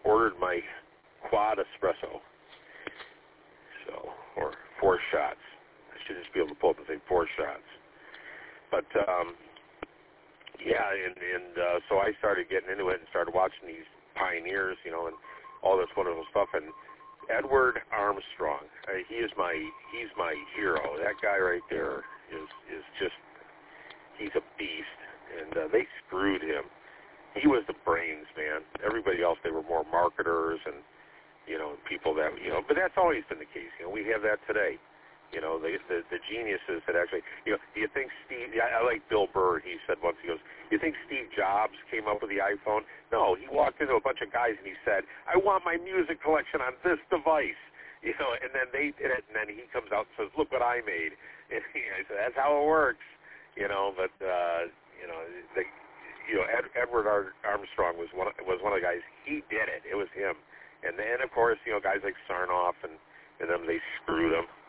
ordered my quad espresso, or 4 shots. I should just be able to pull up and say 4 shots. But so I started getting into it and started watching these pioneers, and all this wonderful stuff. And Edward Armstrong, he's my hero. That guy right there is just, he's a beast. And they screwed him. He was the brains, man. Everybody else, they were more marketers and people that but that's always been the case. We have that today. The geniuses that actually, do you think Steve, I like Bill Burr, he said once, he goes, you think Steve Jobs came up with the iPhone? No, he walked into a bunch of guys and he said, I want my music collection on this device, and then they did it, and then he comes out and says, look what I made. And I said, that's how it works, but, Edward Armstrong was one of the guys, he did it, it was him. And then, of course, guys like Sarnoff and them, they screwed him.